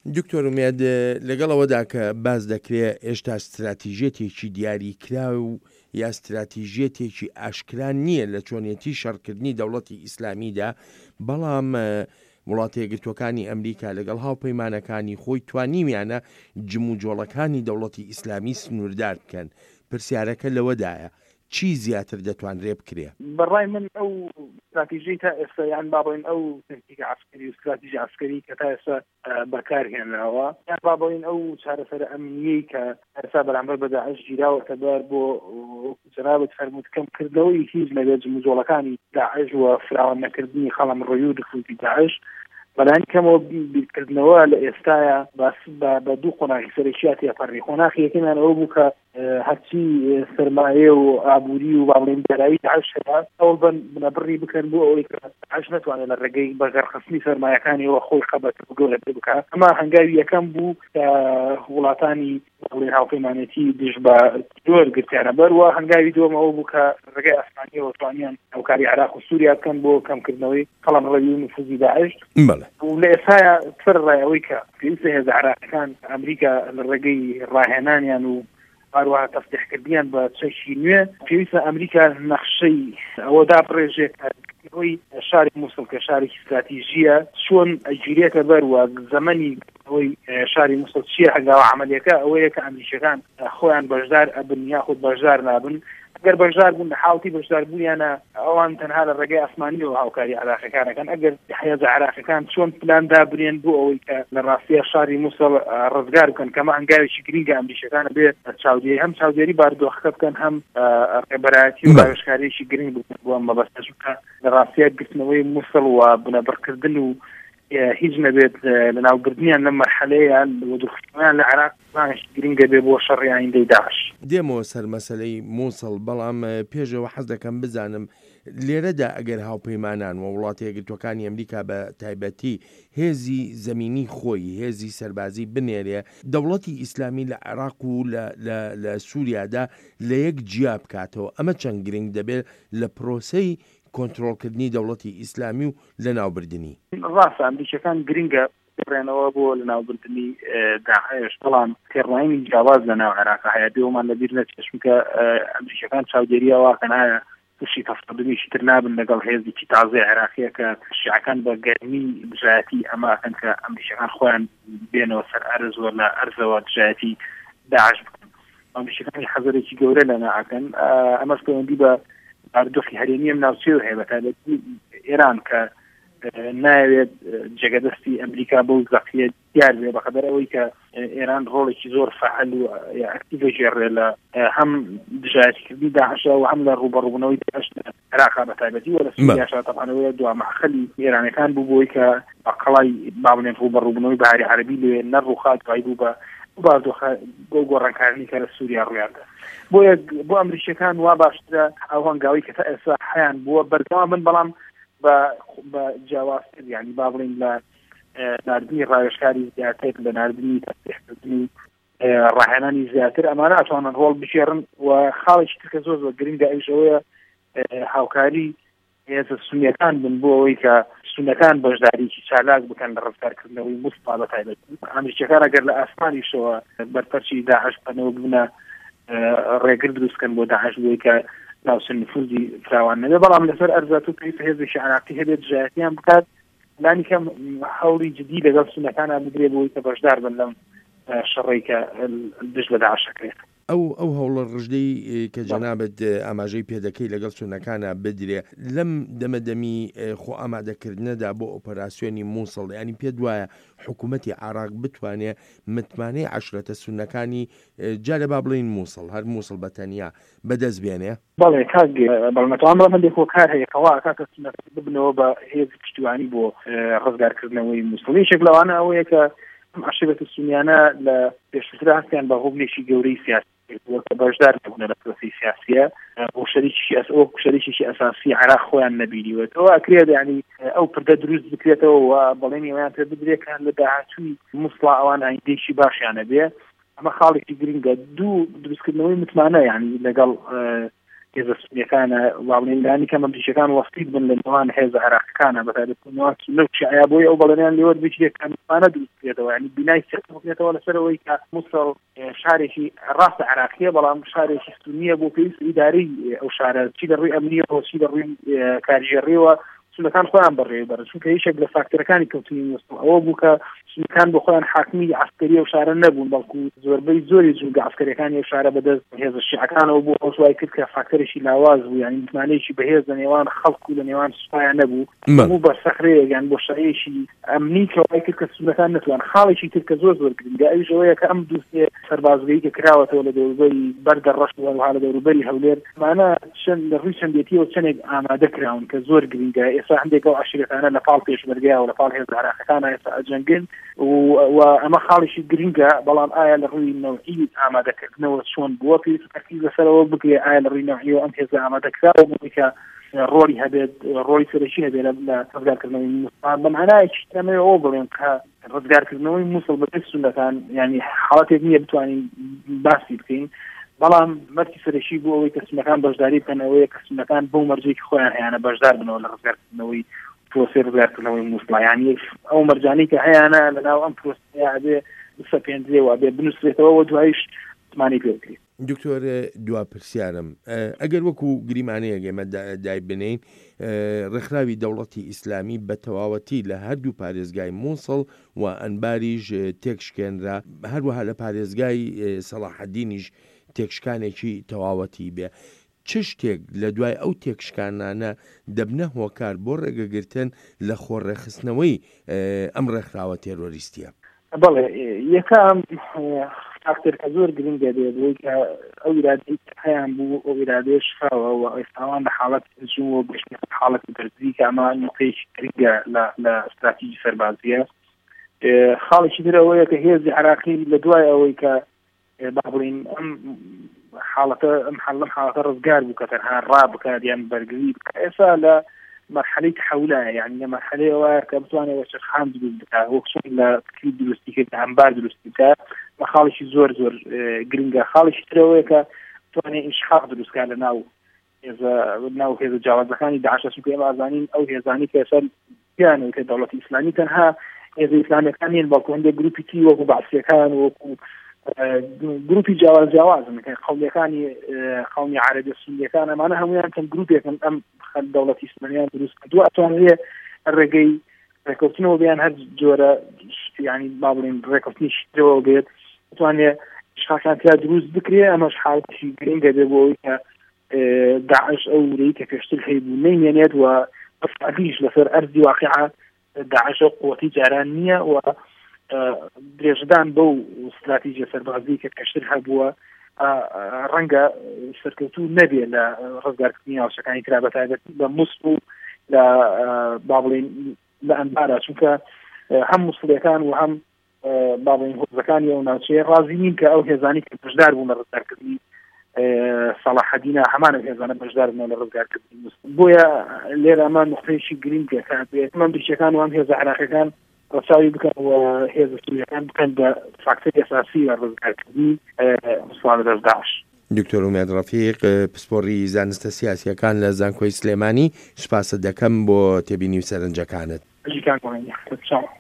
دکتۆر ومێد لەگەڵەوەدا کە باز دەکرێت ئێشتا استراتیژێتێکی دیاریکرا و یا استراتیژێتێکی ئاشکرا نییە لە چۆنیەتی شەڕکردنی دەوڵەتی ئیسلامیدا، بەڵام وڵاتە یەکگرتووەکانی ئەمریکا لەگەڵ هاوپەیمانەکانی خۆی توانیمیانە جم و جۆڵەکانی دەوڵەتی ئیسلامی سنووردار بکەن. پرسیارەکە لەوەدایە چی زیاتر دەتوانرێ بکرێ؟ بەڕای من ئەو استراتیژی تا ئێستا یان بابڵین ئەو تەکتیک عسکەری و استراتیژی عسکەری کە تا ئێستا بەکارهێنراوە، یان بابڵین ئەو چارەسەر ئەمنیەی کە ئێستا بەرامبەر بە داعش گیراوەتە بەر بۆ جەنابەت فەرموود کەمکردنەوەی هیچ لە جم و جۆڵەکانی داعش و فراوان نەکردنی خەڵم ڕۆیی و دخوتی داعش بەلایەن کەمەوە بیرکردنەوە لە ئێستاە بە دوو قۆناغی سەرەکیاتی ئەپەڕی. قۆناغی یەکەمیان ئەوە بوو کە هەرچی سەرمایە و ئابووری و باڵێن دارایی داعش هەیە ئەوە بنەبڕی بکەن بۆ ئەوەی کە داعش نەتوانێت لە ڕێگەی بەغەرخستنی سەرمایەکانیەوە خۆی خەبەت گەورە بکات. ئەمە هەنگاوی یەکەم بوو کە وڵاتانی هاوپەیمانێتی دژ بە جۆر گرتیانە بەروە. هەنگاوی دووەمەوە بوو کە ڕێگەی ئاسمانیەوە توانیان هاوکاری عێراق و سووریا بکەن بۆ کەمکردنەوەی خەڵم ڕەوی و نفوذی داعش. و لە ئێستاە سەر ڕایەوەی کە پێویستە هێزە عێراقیەکان ئەمریکا لە ڕێگەی ڕاهێنانیان و هەروەها تەفتیحکردیان بە چەکی نوێ پێویستە ئەمریکا نەخشەی ئەوەدا بڕێژێت ئەوەی شاری مووسڵ کە شارێکی استراتیژیە چۆن ئەگیرێتە بەروە زەمەنی ئەوەی شاری مووسڵ چیە هەنگاوە عملیەکە ئەوەیە کە ئەمریکیەکان خۆیان بەشدار ئەبن یاخود بەشدار نابن. ئەگەر بەشدار بوون حاوتی بەشدار بوویانە ئەوان تەنها لە ڕێگەی ئاسمانی و هاوکاری عێراقیەکانەکەن. ئەگەر هێزە عێراقیەکان چۆن پلاندا برێن بۆ ئەوەی کە لە ڕاستیە شاری مووسڵ ڕزگار بکەن کەمە هەنگاوێکی گرینگە ئەمریکیەکانە بێت چاودێری هەم چاودێری باردۆخەکە بکەن هەم ڕێبەرایەتی و ڕاوێژکاریەکی گرنگ بکەن بۆ ئەم مەبەستەکە لە ڕاستیە گرتنەوەی مووسڵ و بنەبڕکردن و هیچ نەبێت لە ناوگرتنیان لە مەرحەلەیە وەدوخستنیان لە عێراق گرنگە بێ بۆ شەڕی ئایندەی داعش. دێمەوە سەر مەسەلەی مووسڵ، بەڵام پێشەوە حەز دەکەم بزانم لێرەدا ئەگەر هاوپەیمانان و وڵاتە یەکگرتووەکانی ئەمریکا بە تایبەتی هێزی زەمینی خۆی هێزی سەربازی بنێرێ، دەوڵەتی ئیسلامی لە عێراق و لە سووریادا لە یەک جیا بکاتەوە، ئەمە چەند گرنگ دەبێت لە پرۆسەی کۆنتڕۆڵکردنی دەوڵەتی ئیسلامی و لە ناوبردننی؟ ڕاستە ئەمریکیەکان گرنگە بڕێنەوە بۆ لە ناوبردننی داعش، بەڵام تێڕایانی جیاواز لە ناو عێراقا هەیە. بێوەمان لەبیر نەچێت کە ئەمریکیەکان چاودێریەوەکەن هەیە تووشی تەفتەدمیشی تر نابن لەگەڵ هێزێکی تازای عێراقیە کە شیعەکان بە گەرمی دژایەتی ئەماکەن کە ئەمریکیەکان خۆیان بێنەوە سەر ئەرز و لە ئەرزەوە دژایەتی داعش بکەن. ئەمریکیەکانی حەزەرێکی گەورە لە ناکەن. ئەمەش پەیوەندی بە باردۆخی هەرێمی ئەم ناوچەوە هەیە بەتایبەتی ئێران کە ناوێت جێگەدەستی ئەمریکا بەو زەقیە دیار بێ بەخەبەر ئەوەی کە ئێران ڕۆڵێکی زۆر فعال و ئەکتیڤ ژێڕێ لە هەم دژایەتیکردنی داعشە و هەم لە ڕوبەڕووبوونەوەی داعش لە عێراقا بەتایبەتی و لە سووریاشا تەبعانەوەی دوا مەحخەلی ئێرانەکان بوو بۆی کە بەقەڵای بابنێن ڕوبەڕووبوونەوەی بەهاری عەرەبی لێ نەڕووخات دوای بوو بە باردۆخە بۆ گۆڕانکاردنی کە لە سووریا ڕوویاندا. بۆ ئەمریکیەکان وا باشترە ئەو هەنگاوی کە تا ئێستا حیان بووە بەردەوام بن، بەڵام بە جیاوازتر، یعنی با بڵێن لە ناردنی ڕاوێژکاری زیاتر، لە ناردنی تەفتیحکردنی ڕاهێنانی زیاتر ئەمانە ئەتوانن ڕۆڵ بژێڕن. و خاڵێکی ترکە زۆر زۆر گرنگە ئەوەیە هاوکاری هێزە سونیەکان بن بۆ ئەوەی کە سونەکان بەشداریکی چالاک بکەن لە ڕزگارکردنەوەی مووسڵ بەتایبەتی. ئەمریکیەکان ئەگەر لە ئاسمانیشەوە بەرپەرچی داعش بنەوە ببنە ڕێگر دروستکەن بۆ داعش بۆی کە ناوچە نفوذی فراوان نەبێ، بەڵام لەسەر ئەرزات و پێویستە هێزێکی عێراقی هەبێت دژایەتیان بکات. لانی کەم هەوڵی جدی لەگەڵ سونەکانە بدرێت بۆی کە بەشدار بن لەم شەڕێی کە دژ لە داعش ئەکرێت. ئەو هەوڵە ڕژدەی کە جەنابەت ئاماژەی پێدەکەی لەگەڵ سونەکانە بدرێ لەم دەمەدەمی خۆ ئامادەکردنەدا بۆ ئۆپەراسیۆنی مووسڵ، ینی پێ دوایە حکوومەتی عێراق بتوانێت متمانەی عەشرەتە سونەکانی جارە با بڵین مووسڵ هەر مووسڵ بەتەنیا بەدەست بێنێ؟ بەڵێ کاک بەڵمەتەوان بڵێ خۆ کار هەیە کەوا کاکە سونەکان ببنەوە بە هێز پشتیوانی بۆ ڕزگارکردنەوەی مووسڵ. یەکێک لەوانە ئەوەیە کە عەشرەتە سونیانە لە پێشتردا هەستیان بە هۆبلێکی گەورەی سیاسی بەشدار بوون لە پرۆسی سیاسیە و شەریکیشی ئەساسی عێراق خۆیان نەبینیوێتەوە. ئەکرێت یعنی ئەو پردە دروست بکرێتەوە و بەڵێنی ئەویان پێ بدرێکان لە داهاتووی مووسڵ ئەوان ئایندێکی باشیانە بێ. ئەمە خاڵێکی گرنگە. دوو دروستکردنەوەی متمانە، یعنی لەگەڵ هێزە سونیەکانە واڵێندانی کە مەمریشەکان وەستید بن لە نێوان هێزە عێراقیەکانە بەتایبەتی نەوەی شیعە بۆی ئەو بەڵێنیان لێوە بچێکانمانە دروست بکرێتەوە ینی بینای سێکتە بکرێتەوە لەسەرەوەی کە مووسڵ شارێکی ڕاستە عێراقیە بەڵام شارێکی سونیە بۆ پێویست ئیداری ئەو شارە چی لەڕووی ئەمنیەوە چی لەڕووی کاریگەڕیەوە سونەکان خۆیان بەڕێوەبەر چونکە هیچێک لە فاکتەرەکانی کەوتنی وەستە ئەوە بوو کە سونەکان بۆ خۆیان حاکمی عسکەری ئەو شارە نەبوون بەڵکو زۆربەی زۆری جوگە عسکەریەکانی ئەو شارە بەدەست هێزە شیعەکانەوە بوو ئەو سوای کرد کە فاکتەرێکی لاواز بوو ینی متمانەیەکی بەهێز لە نێوان خەڵک و لە نێوان سوپایان نەبوو بوو بە سەخرەیەک یان بۆ شایەکی ئەمنی کە وای کرد کە سونەکان نەتوان خاڵێکی تر کە زۆر گرنگە ئەویش ئەوەیە کە ئەم دووسێ سەربازگەیی کە کراوەتەوە لە دەوروبەری بەردە ڕەش و لە دەوروبەری هەولێر مانە چەند لە ڕووی چەندێتیەوە چەندێک ئامادە کراون کە زۆر گرنگە ئێستا هەندێک ئەو عشیرەتانە لە پاڵ پێشمەرگەیە و لە پاڵ هێزە عێراقیەکانە ئێستا ئەجەنگن و ئەمە خاڵێکی گرنگە بەڵام ئایا لە ڕووی نەوعی ئامادەکردنەوە چۆن بووە پێویست لەسەرەوە بگرێ ئایا لە ڕووی نەوعیەوە ئەم هێزە ئامادەکراوە بووی کە ڕۆڵی هەبێت ڕۆڵی سەرەکی هەبێت لە ڕزگارکردنەوەی مووسڵ بەمعنایەکی ئەمەوە ئەوە بڵێن کە ڕزگارکردنەوەی مووسڵ بەپێی سونەکان ینی حاڵەتێک نییە بتوانین باسی بکەین بەڵام مەرجی سەرەکی بوو ئەوەی کە سونەکان بەشداری بکەنەوەی کە سونەکان بەو مەرجێکی خۆیان هەیەە بەشدار بنەوە لە ڕزگارکردنەوەی پرۆسەی ڕزگارکردنەوەی مووسڵ ینی ئەو مەرجانەی کە هەیەە لەناو ئەم پرۆسەیە ئەبێ بسەپێنرێەوە بێ بنووسێتەوە دوایش زمانی پێ بکرێت. دکتۆر دوا پرسیارم ئەگەر وەکو گریمانەیە ئێمە دای بنین ڕێکخراوی دەوڵەتی ئیسلامی بە تەواوەتی لە هەردوو پارێزگای مووسڵ و ئەنباریش تێکشکێنرا هەروەها لە پارێزگای سەلاحەدینیش تێکشکانێکی تەواوەتی بێ چ شتێک لە دوای ئەو تێکشکانانە دەبنە هۆکار بۆ ڕێگەگرتن لە خۆڕێخستنەوەی ئەم ڕێکخراوە تێرۆریستیە؟ بەڵێ یەکەم فاکتەرکە زۆر گرنگە دێت بۆی کە ئەو ئیرادەی هەیان بوو ئەو ئیرادەیە شفاوە و ئێستاوان لە حاڵەت ژووە گەشتنی حاڵەت بەرزی کە ئەمە نقطەیەکی گرنگە لە استراتیژی سەربازیە. خاڵێکی تر ئەوەیە کە هێزی عێراقی لە دوای ئەوەی کە با بڵین ئەم حاڵەتە ڕزگار بوو کە تەنها ڕابکات یان بەرگری بکە ئێستا لە مرحلەی تحولایە یعنی لە مرحلەی ئەوە کە بتوانێت وەچەخان دروست بکات وەک چۆن لە تکلیف دروستی کرد ئەمبار دروستی بکات بە خاڵێکی زۆر گرنگە. خاڵێکی ترەوەیە کە بتوانێت ئیشحاق دروستکات لە ناو هێزە جیاوازەکانی داعش چونکە ئێمە ئازانین ئەو هێزانی کە ئێستا پیانەوە کە دەوڵەتی ئیسلامی تەنها هێزە ئیسلامیەکان نین بەڵکو هەندێک گروپی تی وەکو بەعسیەکان وەکو گروپی جیاوازن قەومیەکانی قەومی عەرەبی سونیەکان ئەمانە هەموویان چەند گروپێکن ئەم دەوڵەتی ئیسلامیان دروست کردووە ئەتوانێت ڕێگەی ڕێکەوتنەوە بیان هەر جۆرە ینی با بڵێن ڕێکەوتنیش درەوە بێت بتوانێت شاکانتیا دروست بکرێ ئەمەش حاڵەتی گرنگە دێ بۆ ئەوەی کە داعش ئەو ورەی کە پێشتر هەیبوو نەیمێنێت و بەفعلیش لەسەر ئەرزی واقعە داعش قووەتی جاران نییە و درێژدان بەو استراتیژیە سەربازی کە پێشتر هەبووە ڕەنگە سەرکەوتوو نەبێ لە ڕزگارکردنی هاوسەکانی ترا بەتایبەتی بە مووسڵ و لە با بڵێن لە ئەنبارە چونکە هەم مووسڵیەکان و هەم با بڵێن هۆزەکانی ئەو ناوچەیە ڕازی نین کە ئەو هێزانی کە بەشدار بوون لە ڕزگارکردنی سەلاحەدینە هەمانە هێزانە بەشدار بوون لە ڕزگارکردنی مووسڵ بۆیە لێرە ئەمە نقطەیەکی گرنگە کە مەمریشەکان و هەم هێزە عێراقیەکان ڕەچاوی بکەن و هێزە سووریەکان بکەن بە فاکتەری ئەساسی لە ڕزگارکردنی مووسڵە دەست داعش. دکتۆر ئومێد ڕەفیق پسپۆڕی زانستە سیاسیەکان لە زانکۆی سلێمانی سوپاس دەکەم بۆ تێبینی و سەرنجەکانت.